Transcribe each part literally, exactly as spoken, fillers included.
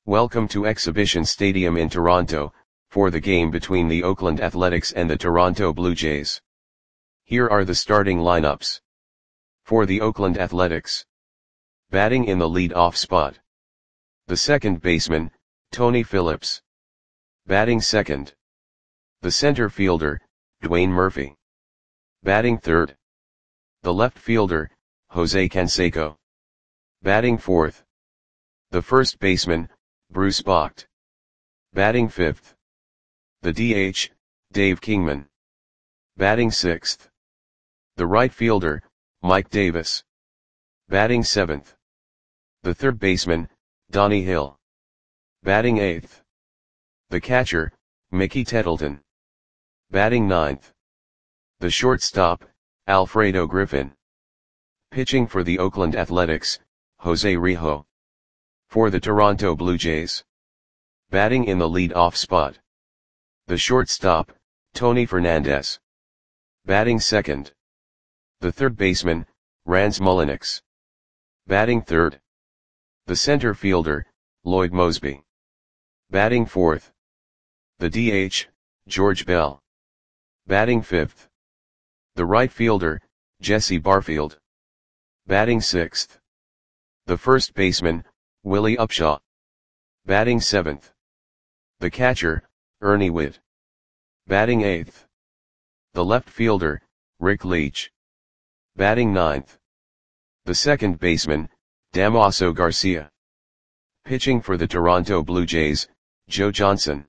Welcome to Exhibition Stadium in Toronto, for the game between the Oakland Athletics and the Toronto Blue Jays. Here are the starting lineups. For the Oakland Athletics. Batting in the lead-off spot. The second baseman, Tony Phillips. Batting second. The center fielder, Dwayne Murphy. Batting third. The left fielder, Jose Canseco. Batting fourth. The first baseman, Bruce Bocht. Batting fifth. The D H, Dave Kingman. Batting sixth. The right fielder, Mike Davis. Batting seventh. The third baseman, Donnie Hill. Batting eighth. The catcher, Mickey Tettleton. Batting ninth. The shortstop, Alfredo Griffin. Pitching for the Oakland Athletics, Jose Rijo. For the Toronto Blue Jays. Batting in the lead-off spot. The shortstop, Tony Fernandez. Batting second. The third baseman, Rance Mulliniks. Batting third. The center fielder, Lloyd Moseby. Batting fourth. The D H, George Bell. Batting fifth. The right fielder, Jesse Barfield. Batting sixth. The first baseman, Willie Upshaw. Batting seventh. The catcher, Ernie Whitt. Batting eighth. The left fielder, Rick Leach. Batting ninth. The second baseman, Damaso Garcia. Pitching for the Toronto Blue Jays, Joe Johnson.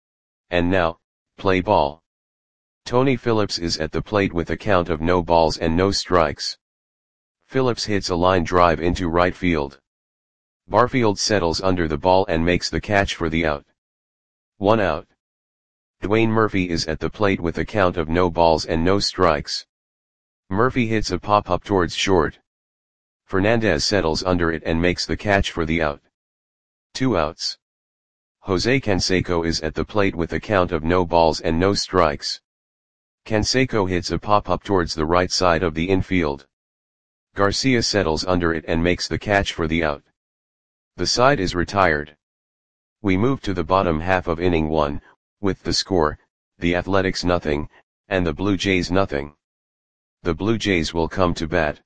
And now, play ball. Tony Phillips is at the plate with a count of no balls and no strikes. Phillips hits a line drive into right field. Barfield settles under the ball and makes the catch for the out. One out. Dwayne Murphy is at the plate with a count of no balls and no strikes. Murphy hits a pop-up towards short. Fernandez settles under it and makes the catch for the out. Two outs. Jose Canseco is at the plate with a count of no balls and no strikes. Canseco hits a pop-up towards the right side of the infield. Garcia settles under it and makes the catch for the out. The side is retired. We move to the bottom half of inning one, with the score, the Athletics nothing, and the Blue Jays nothing. The Blue Jays will come to bat.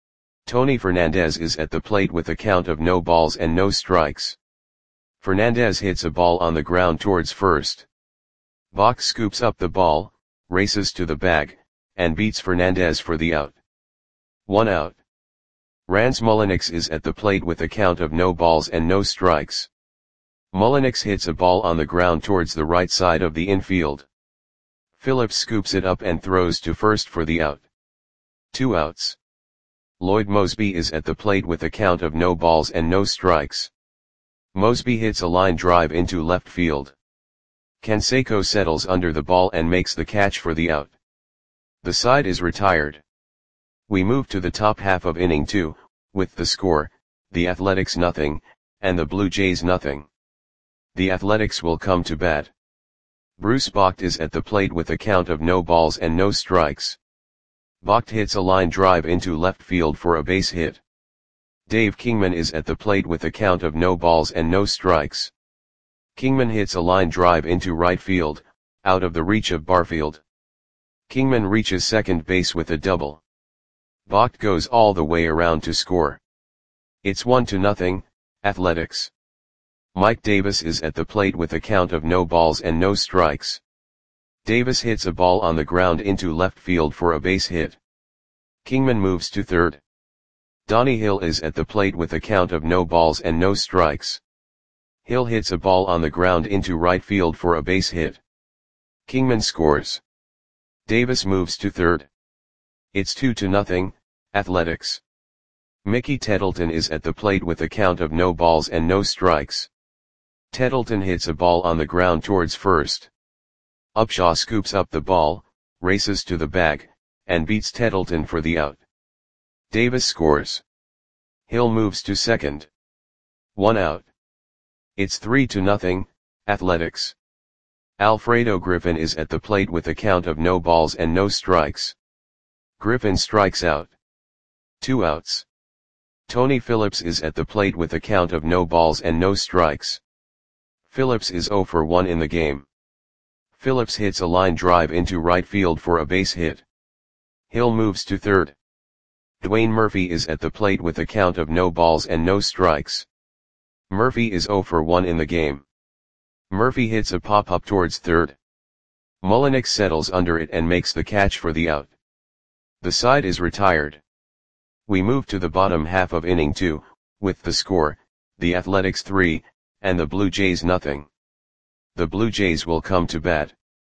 Tony Fernandez is at the plate with a count of no balls and no strikes. Fernandez hits a ball on the ground towards first. Bocht scoops up the ball, races to the bag, and beats Fernandez for the out. One out. Rance Mulliniks is at the plate with a count of no balls and no strikes. Mulliniks hits a ball on the ground towards the right side of the infield. Phillips scoops it up and throws to first for the out. Two outs. Lloyd Moseby is at the plate with a count of no balls and no strikes. Moseby hits a line drive into left field. Canseco settles under the ball and makes the catch for the out. The side is retired. We move to the top half of inning two, with the score, the Athletics nothing, and the Blue Jays nothing. The Athletics will come to bat. Bruce Bocht is at the plate with a count of no balls and no strikes. Bocht hits a line drive into left field for a base hit. Dave Kingman is at the plate with a count of no balls and no strikes. Kingman hits a line drive into right field, out of the reach of Barfield. Kingman reaches second base with a double. Bocht goes all the way around to score. It's one to nothing, Athletics. Mike Davis is at the plate with a count of no balls and no strikes. Davis hits a ball on the ground into left field for a base hit. Kingman moves to third. Donnie Hill is at the plate with a count of no balls and no strikes. Hill hits a ball on the ground into right field for a base hit. Kingman scores. Davis moves to third. It's two to nothing, Athletics. Mickey Tettleton is at the plate with a count of no balls and no strikes. Tettleton hits a ball on the ground towards first. Upshaw scoops up the ball, races to the bag, and beats Tettleton for the out. Davis scores. Hill moves to second. One out. It's three to nothing, Athletics. Alfredo Griffin is at the plate with a count of no balls and no strikes. Griffin strikes out. Two outs. Tony Phillips is at the plate with a count of no balls and no strikes. Phillips is zero for one in the game. Phillips hits a line drive into right field for a base hit. Hill moves to third. Dwayne Murphy is at the plate with a count of no balls and no strikes. Murphy is zero for one in the game. Murphy hits a pop-up towards third. Mullenix settles under it and makes the catch for the out. The side is retired. We move to the bottom half of inning two, with the score, the Athletics three, and the Blue Jays nothing. The Blue Jays will come to bat.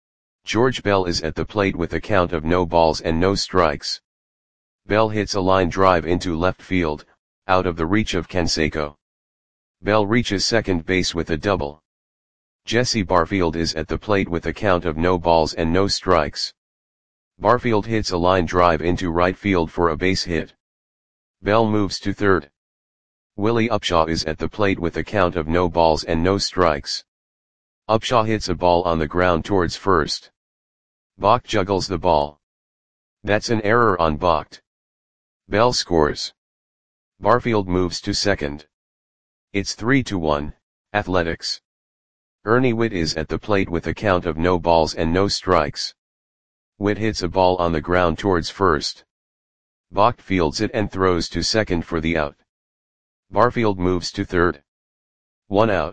George Bell is at the plate with a count of no balls and no strikes. Bell hits a line drive into left field, out of the reach of Canseco. Bell reaches second base with a double. Jesse Barfield is at the plate with a count of no balls and no strikes. Barfield hits a line drive into right field for a base hit. Bell moves to third. Willie Upshaw is at the plate with a count of no balls and no strikes. Upshaw hits a ball on the ground towards first. Bach juggles the ball. That's an error on Bach. Bell scores. Barfield moves to second. It's three to one, Athletics. Ernie Witt is at the plate with a count of no balls and no strikes. Witt hits a ball on the ground towards first. Bach fields it and throws to second for the out. Barfield moves to third. One out.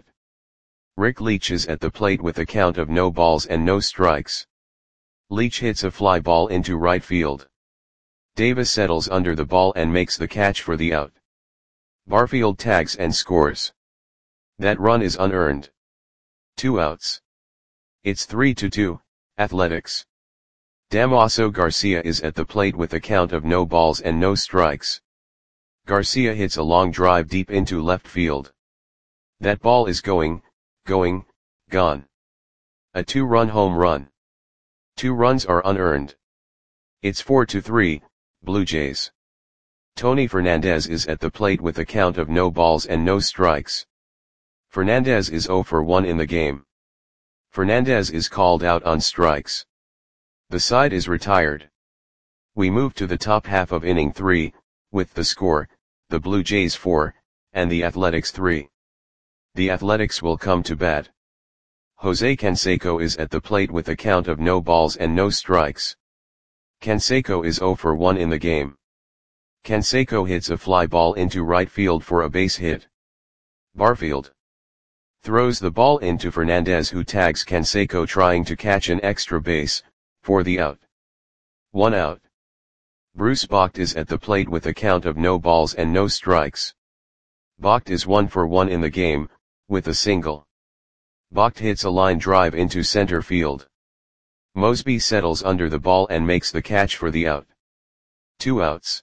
Rick Leach is at the plate with a count of no balls and no strikes. Leach hits a fly ball into right field. Davis settles under the ball and makes the catch for the out. Barfield tags and scores. That run is unearned. Two outs. It's three to two, Athletics. Damaso Garcia is at the plate with a count of no balls and no strikes. Garcia hits a long drive deep into left field. That ball is going, going, gone. A two-run home run. Two runs are unearned. It's four to three, Blue Jays. Tony Fernandez is at the plate with a count of no balls and no strikes. Fernandez is zero for one in the game. Fernandez is called out on strikes. The side is retired. We move to the top half of inning three, with the score, the Blue Jays four, and the Athletics three. The Athletics will come to bat. Jose Canseco is at the plate with a count of no balls and no strikes. Canseco is zero for one in the game. Canseco hits a fly ball into right field for a base hit. Barfield throws the ball into Fernandez, who tags Canseco trying to catch an extra base, for the out. One out. Bruce Bach is at the plate with a count of no balls and no strikes. Bach is one for one in the game, with a single. Bach hits a line drive into center field. Mosby settles under the ball and makes the catch for the out. Two outs.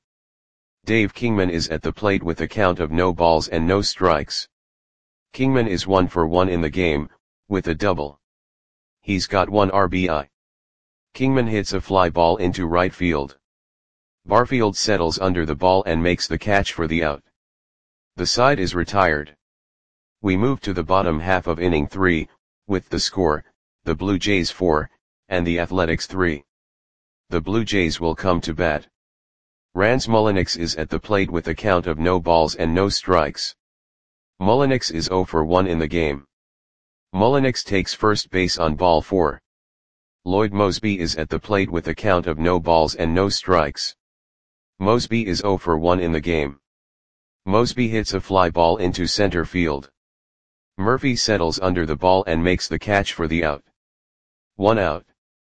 Dave Kingman is at the plate with a count of no balls and no strikes. Kingman is one for one in the game, with a double. He's got one R B I. Kingman hits a fly ball into right field. Barfield settles under the ball and makes the catch for the out. The side is retired. We move to the bottom half of inning three, with the score, the Blue Jays four, and the Athletics three. The Blue Jays will come to bat. Rans Mullenix is at the plate with a count of no balls and no strikes. Mullenix is zero for one in the game. Mullenix takes first base on ball four. Lloyd Mosby is at the plate with a count of no balls and no strikes. Mosby is zero for one in the game. Mosby hits a fly ball into center field. Murphy settles under the ball and makes the catch for the out. One out.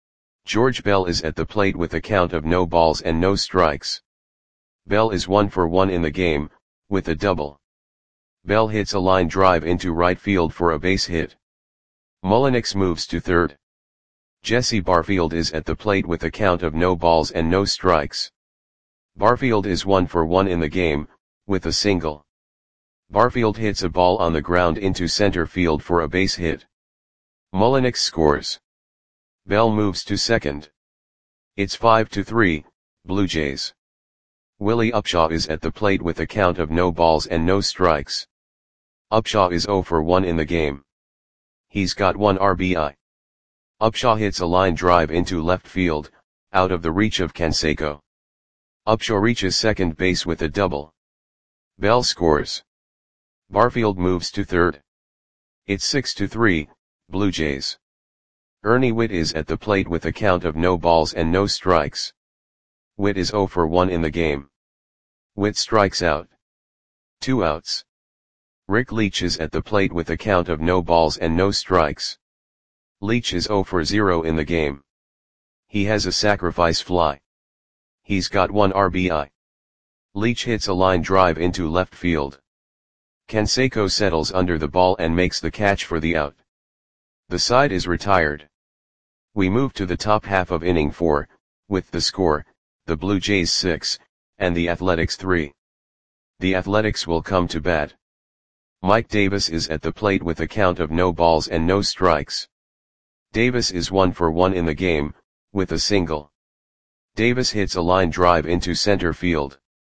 George Bell is at the plate with a count of no balls and no strikes. Bell is one for one in the game, with a double. Bell hits a line drive into right field for a base hit. Mullenix moves to third. Jesse Barfield is at the plate with a count of no balls and no strikes. Barfield is one for one in the game, with a single. Barfield hits a ball on the ground into center field for a base hit. Mullenix scores. Bell moves to second. It's five to three, Blue Jays. Willie Upshaw is at the plate with a count of no balls and no strikes. Upshaw is zero for one in the game. He's got one R B I. Upshaw hits a line drive into left field, out of the reach of Canseco. Upshaw reaches second base with a double. Bell scores. Barfield moves to third. It's six to three, Blue Jays. Ernie Whitt is at the plate with a count of no balls and no strikes. Whitt is zero for one in the game. Whitt strikes out. Two outs. Rick Leach is at the plate with a count of no balls and no strikes. Leach is zero for zero in the game. He has a sacrifice fly. He's got one R B I. Leach hits a line drive into left field. Canseco settles under the ball and makes the catch for the out. The side is retired. We move to the top half of inning four, with the score, the Blue Jays six, and the Athletics three. The Athletics will come to bat. Mike Davis is at the plate with a count of no balls and no strikes. Davis is one for one in the game, with a single. Davis hits a line drive into center field.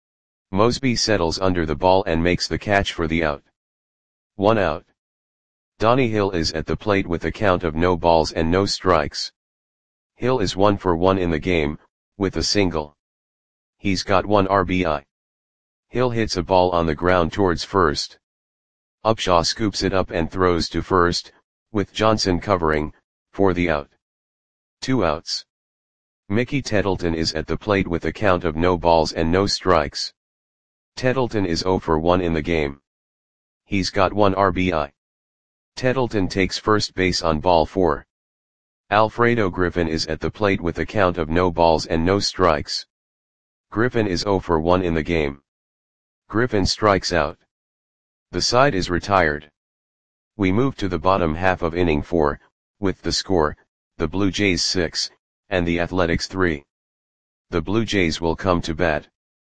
Mosby settles under the ball and makes the catch for the out. One out. Donnie Hill is at the plate with a count of no balls and no strikes. Hill is one for one in the game, with a single. He's got one R B I. Hill hits a ball on the ground towards first. Upshaw scoops it up and throws to first, with Johnson covering, for the out. Two outs. Mickey Tettleton is at the plate with a count of no balls and no strikes. Tettleton is zero for one in the game. He's got one R B I. Tettleton takes first base on ball four. Alfredo Griffin is at the plate with a count of no balls and no strikes. Griffin is zero for one in the game. Griffin strikes out. The side is retired. We move to the bottom half of inning four, with the score, the Blue Jays six, and the Athletics three. The Blue Jays will come to bat.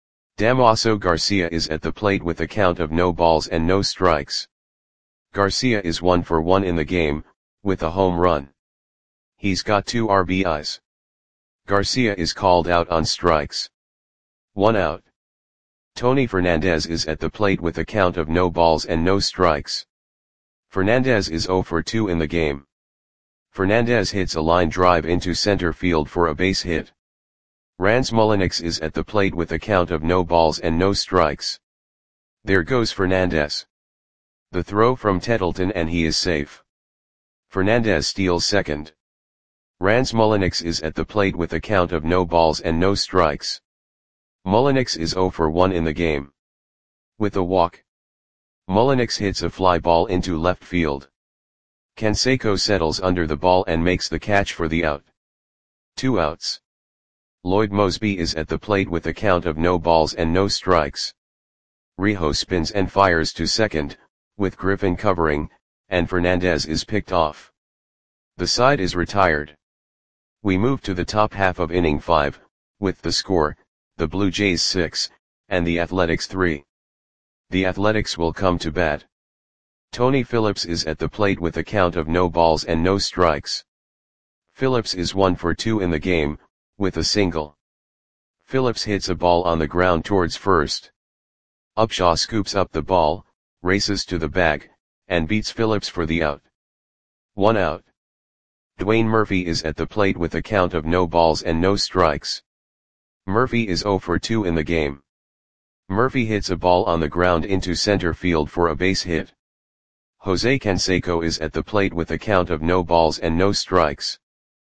Damaso Garcia is at the plate with a count of no balls and no strikes. Garcia is one for one in the game, with a home run. He's got two R B Is. Garcia is called out on strikes. One out. Tony Fernandez is at the plate with a count of no balls and no strikes. Fernandez is zero for two in the game. Fernandez hits a line drive into center field for a base hit. Rans Mulliniks is at the plate with a count of no balls and no strikes. There goes Fernandez. The throw from Tettleton and he is safe. Fernandez steals second. Rans Mulliniks is at the plate with a count of no balls and no strikes. Mulliniks is zero for one in the game. With a walk. Mulliniks hits a fly ball into left field. Canseco settles under the ball and makes the catch for the out. Two outs. Lloyd Mosby is at the plate with a count of no balls and no strikes. Rijo spins and fires to second, with Griffin covering, and Fernandez is picked off. The side is retired. We move to the top half of inning five, with the score, the Blue Jays six, and the Athletics three. The Athletics will come to bat. Tony Phillips is at the plate with a count of no balls and no strikes. Phillips is one for two in the game, with a single. Phillips hits a ball on the ground towards first. Upshaw scoops up the ball, races to the bag, and beats Phillips for the out. One out. Dwayne Murphy is at the plate with a count of no balls and no strikes. Murphy is zero for two in the game. Murphy hits a ball on the ground into center field for a base hit. Jose Canseco is at the plate with a count of no balls and no strikes.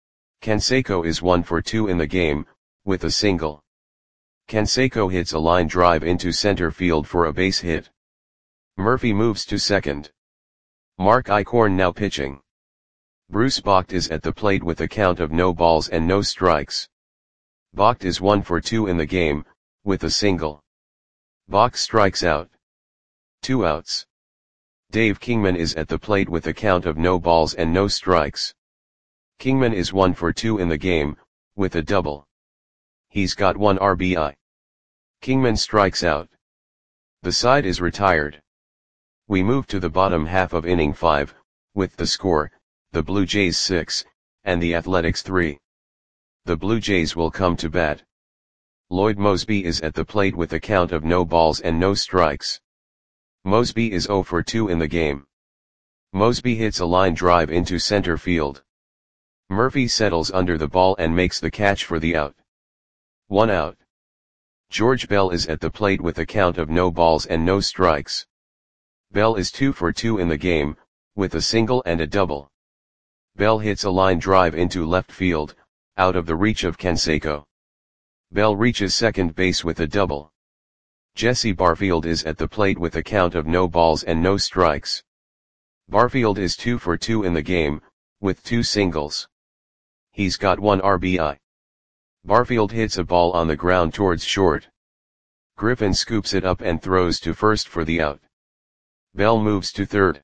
Canseco is one for two in the game, with a single. Canseco hits a line drive into center field for a base hit. Murphy moves to second. Mark Eichhorn now pitching. Bruce Bocht is at the plate with a count of no balls and no strikes. Bocht is one for two in the game, with a single. Bocht strikes out. Two outs. Dave Kingman is at the plate with a count of no balls and no strikes. Kingman is one for two in the game, with a double. He's got one R B I. Kingman strikes out. The side is retired. We move to the bottom half of inning five, with the score, the Blue Jays six, and the Athletics three. The Blue Jays will come to bat. Lloyd Mosby is at the plate with a count of no balls and no strikes. Mosby is zero for two in the game. Mosby hits a line drive into center field. Murphy settles under the ball and makes the catch for the out. One out. George Bell is at the plate with a count of no balls and no strikes. Bell is two for two in the game, with a single and a double. Bell hits a line drive into left field, out of the reach of Canseco. Bell reaches second base with a double. Jesse Barfield is at the plate with a count of no balls and no strikes. Barfield is two for two in the game, with two singles. He's got one R B I. Barfield hits a ball on the ground towards short. Griffin scoops it up and throws to first for the out. Bell moves to third.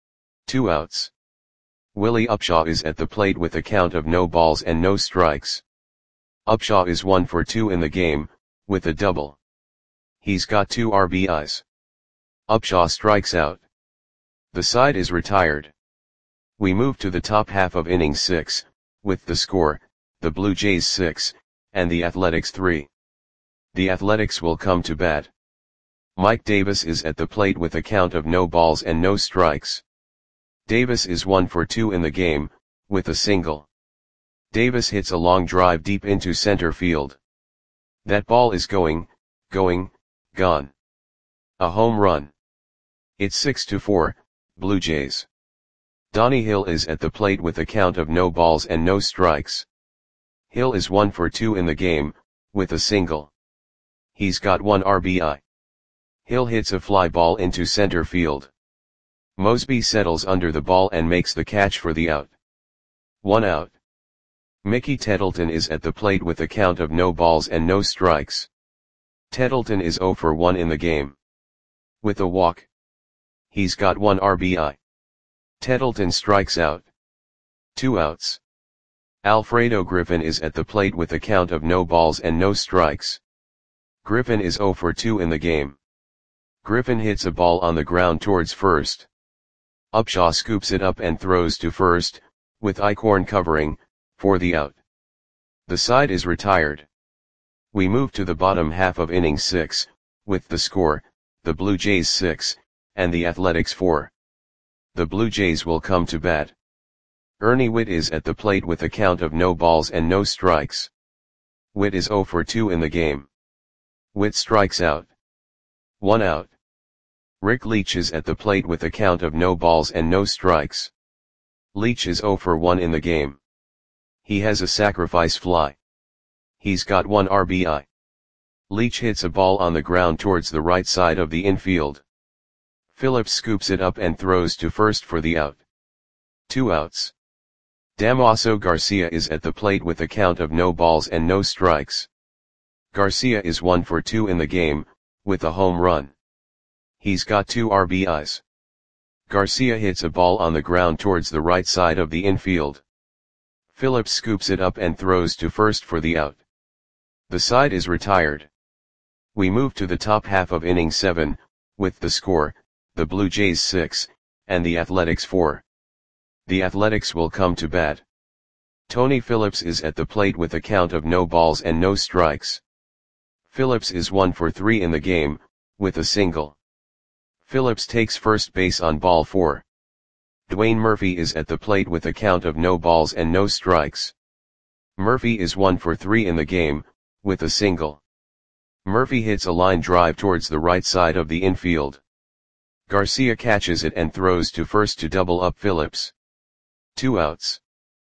Two outs. Willie Upshaw is at the plate with a count of no balls and no strikes. Upshaw is one for two in the game, with a double. He's got two R B Is. Upshaw strikes out. The side is retired. We move to the top half of inning six, with the score, the Blue Jays six, and the Athletics three. The Athletics will come to bat. Mike Davis is at the plate with a count of no balls and no strikes. Davis is one for two in the game, with a single. Davis hits a long drive deep into center field. That ball is going, going, gone. A home run. It's six to four, Blue Jays. Donnie Hill is at the plate with a count of no balls and no strikes. Hill is one for two in the game, with a single. He's got one R B I. Hill hits a fly ball into center field. Mosby settles under the ball and makes the catch for the out. One out. Mickey Tettleton is at the plate with a count of no balls and no strikes. Tettleton is zero for one in the game. With a walk. He's got one R B I. Tettleton strikes out. Two outs. Alfredo Griffin is at the plate with a count of no balls and no strikes. Griffin is zero for two in the game. Griffin hits a ball on the ground towards first. Upshaw scoops it up and throws to first, with Eichhorn covering, for the out. The side is retired. We move to the bottom half of inning six, with the score, the Blue Jays six, and the Athletics four. The Blue Jays will come to bat. Ernie Whitt is at the plate with a count of no balls and no strikes. Whitt is zero for two in the game. Whitt strikes out. One out. Rick Leach is at the plate with a count of no balls and no strikes. Leach is zero for one in the game. He has a sacrifice fly. He's got one R B I. Leach hits a ball on the ground towards the right side of the infield. Phillips scoops it up and throws to first for the out. Two outs. Damaso Garcia is at the plate with a count of no balls and no strikes. Garcia is one for two in the game, with a home run. He's got two R B Is. Garcia hits a ball on the ground towards the right side of the infield. Phillips scoops it up and throws to first for the out. The side is retired. We move to the top half of inning seven, with the score, the Blue Jays six, and the Athletics four. The Athletics will come to bat. Tony Phillips is at the plate with a count of no balls and no strikes. Phillips is one for three in the game, with a single. Phillips takes first base on ball four. Dwayne Murphy is at the plate with a count of no balls and no strikes. Murphy is one for three in the game, with a single. Murphy hits a line drive towards the right side of the infield. Garcia catches it and throws to first to double up Phillips. Two outs.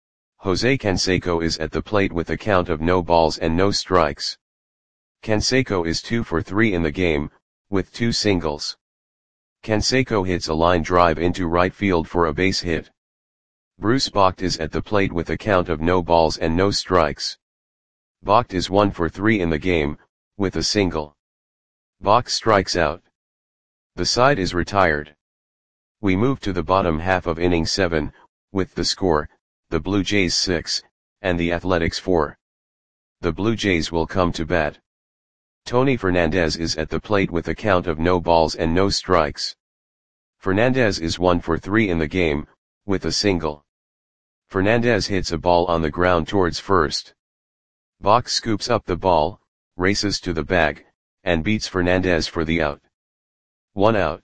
Jose Canseco is at the plate with a count of no balls and no strikes. Canseco is two for three in the game, with two singles. Canseco hits a line drive into right field for a base hit. Bruce Bocht is at the plate with a count of no balls and no strikes. Bocht is one for three in the game, with a single. Bocht strikes out. The side is retired. We move to the bottom half of inning seven, with the score, the Blue Jays six, and the Athletics four. The Blue Jays will come to bat. Tony Fernandez is at the plate with a count of no balls and no strikes. Fernandez is one for three in the game, with a single. Fernandez hits a ball on the ground towards first. Bocht scoops up the ball, races to the bag, and beats Fernandez for the out. One out.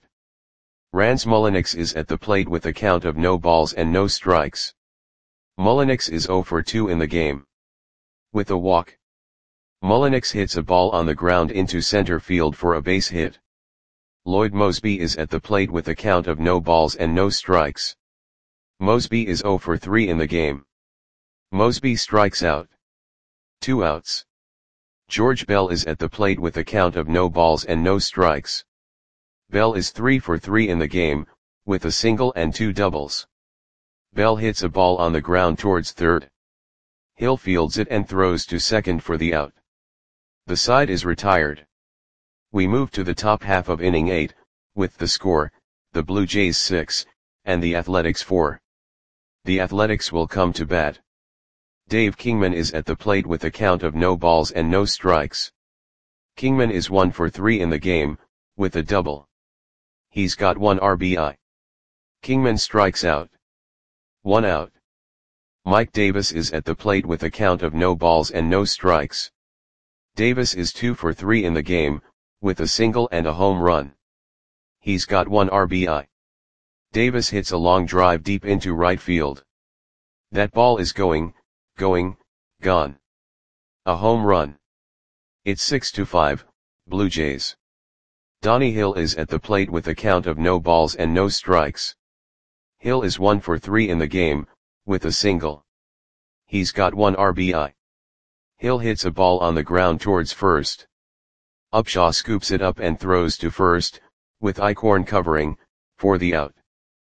Rans Mulliniks is at the plate with a count of no balls and no strikes. Mulliniks is zero for two in the game. With a walk. Mulliniks hits a ball on the ground into center field for a base hit. Lloyd Mosby is at the plate with a count of no balls and no strikes. Mosby is zero for three in the game. Mosby strikes out. Two outs. George Bell is at the plate with a count of no balls and no strikes. Bell is three for three in the game, with a single and two doubles. Bell hits a ball on the ground towards third. Hill fields it and throws to second for the out. The side is retired. We move to the top half of inning eight, with the score, the Blue Jays six, and the Athletics four. The Athletics will come to bat. Dave Kingman is at the plate with a count of no balls and no strikes. Kingman is one for three in the game, with a double. He's got one R B I. Kingman strikes out. One out. Mike Davis is at the plate with a count of no balls and no strikes. Davis is two for three in the game, with a single and a home run. He's got one R B I. Davis hits a long drive deep into right field. That ball is going, going, gone. A home run. It's six to five, Blue Jays. Donnie Hill is at the plate with a count of no balls and no strikes. Hill is one for three in the game, with a single. He's got one R B I. Hill hits a ball on the ground towards first. Upshaw scoops it up and throws to first, with Eichhorn covering, for the out.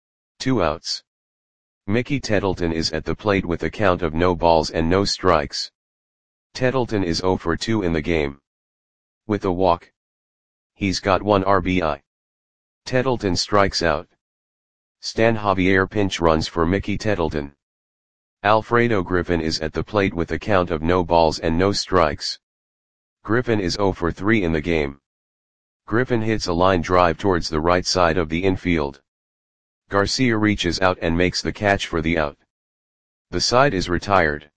Two outs. Mickey Tettleton is at the plate with a count of no balls and no strikes. Tettleton is zero for two in the game. With a walk. He's got one R B I. Tettleton strikes out. Stan Javier pinch runs for Mickey Tettleton. Alfredo Griffin is at the plate with a count of no balls and no strikes. Griffin is zero for three in the game. Griffin hits a line drive towards the right side of the infield. Garcia reaches out and makes the catch for the out. The side is retired.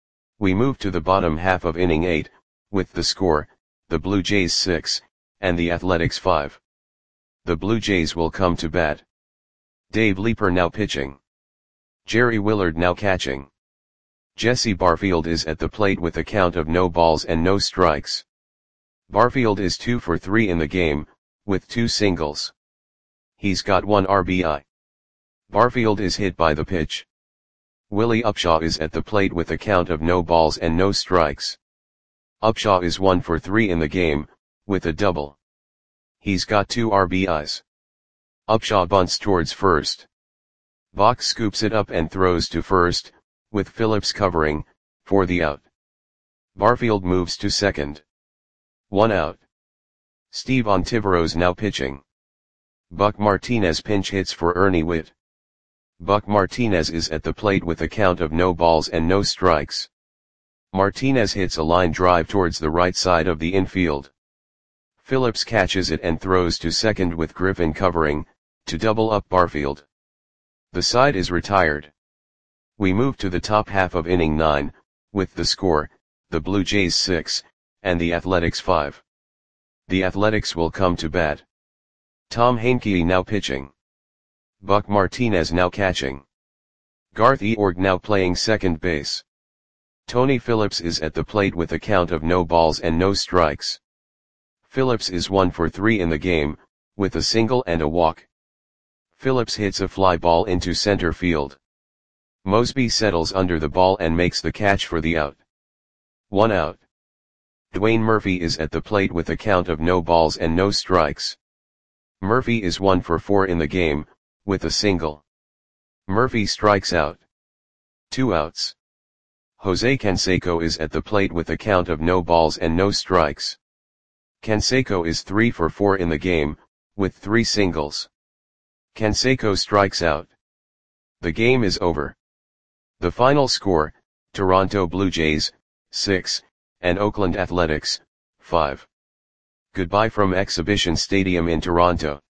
We move to the bottom half of inning eight, with the score, the Blue Jays six, and the Athletics five. The Blue Jays will come to bat. Dave Leeper now pitching. Jerry Willard now catching. Jesse Barfield is at the plate with a count of no balls and no strikes. Barfield is two for three in the game, with two singles. He's got one R B I. Barfield is hit by the pitch. Willie Upshaw is at the plate with a count of no balls and no strikes. Upshaw is one for three in the game, with a double. He's got two R B Is. Upshaw bunts towards first. Bach scoops it up and throws to first, with Phillips covering, for the out. Barfield moves to second. One out. Steve Ontiveros now pitching. Buck Martinez pinch hits for Ernie Whitt. Buck Martinez is at the plate with a count of no balls and no strikes. Martinez hits a line drive towards the right side of the infield. Phillips catches it and throws to second with Griffin covering, to double up Barfield. The side is retired. We move to the top half of inning nine, with the score, the Blue Jays six, and the Athletics five. The Athletics will come to bat. Tom Heincke now pitching. Buck Martinez now catching. Garth Eorg now playing second base. Tony Phillips is at the plate with a count of no balls and no strikes. Phillips is one for three in the game, with a single and a walk. Phillips hits a fly ball into center field. Mosby settles under the ball and makes the catch for the out. One out. Dwayne Murphy is at the plate with a count of no balls and no strikes. Murphy is one for four in the game, with a single. Murphy strikes out. Two outs. Jose Canseco is at the plate with a count of no balls and no strikes. Canseco is three for four in the game, with three singles. Canseco strikes out. The game is over. The final score, Toronto Blue Jays, six, and Oakland Athletics, five. Goodbye from Exhibition Stadium in Toronto.